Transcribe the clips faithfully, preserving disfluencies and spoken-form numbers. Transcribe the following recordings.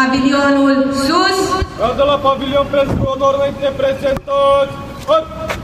pavilionul sus! Gardă la pavilion pentru onor înainte prezentați! Hop!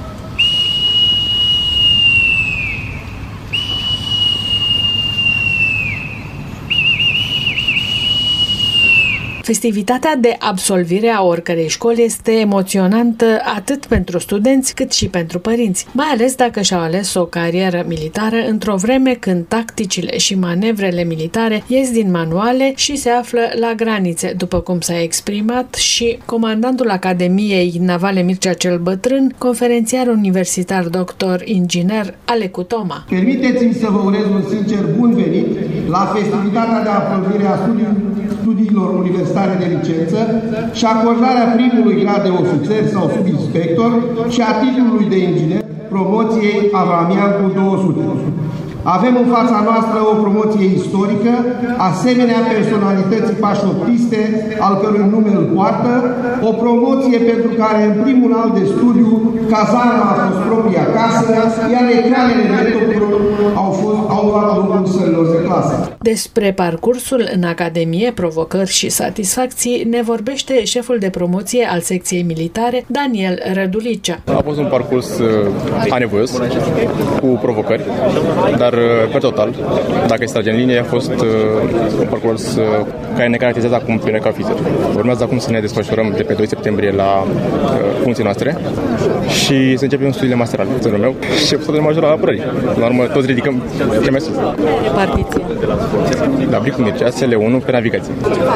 Festivitatea de absolvire a oricărei școli este emoționantă atât pentru studenți cât și pentru părinți, mai ales dacă și-au ales o carieră militară într-o vreme când tacticile și manevrele militare ies din manuale și se află la granițe, după cum s-a exprimat și comandantul Academiei Navale Mircea cel Bătrân, conferențiar universitar doctor inginer Alecu Toma. Permiteți-mi să vă urez un sincer bun venit la festivitatea de absolvire a studiilor universitare de licență și acordarea primului grad de ofițer sau subinspector și a titlului de inginer promoției Avramian cu două sute. Avem în fața noastră o promoție istorică, asemenea personalității pașoptiste, al cărui nume îl poartă, o promoție pentru care în primul an de studiu cazarma a fost propria casă, iar ecranele laptopului au, fost, au luat locul sălilor de clasă. Despre parcursul în Academie, provocări și satisfacții ne vorbește șeful de promoție al secției militare, Daniel Rădulicea. A fost un parcurs uh, anevoios, cu provocări, dar pe total, dacă se trage în linie, a fost uh, un parcurs uh, care ne caracterizează acum pe noi ca ofițeri. Urmează acum să ne desfășurăm de pe doi septembrie la uh, funcții noastre și să începem studiile masterale. Țărul meu și șeful de major al apărării. La urmă, toți ridicăm chemea sus. Partiție. La Bricul Mircea, S L unu, pe navigație.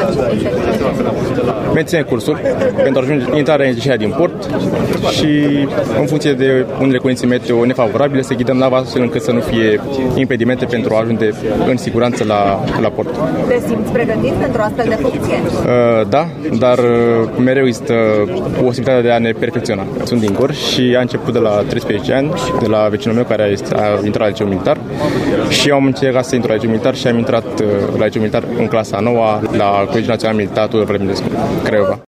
Menținem cursul pentru a ajunge intrarea în ieșirea din port și în funcție de unele condiții meteo nefavorabile să ghidăm nava astfel încât să nu fie impedimente pentru a ajunge în siguranță la, la port. Te simți pregătit pentru astfel de funcție? Uh, da, dar uh, mereu există posibilitatea de a ne perfecționa. Sunt din Gor și a început de la treisprezece ani, de la vecinul meu care a intrat la liceu militar și am încercat să intru la liceu militar și am intrat uh, la liceu militar în clasa a noua la Colegiul Național Militar Tudor Vladimirescu, Craiova.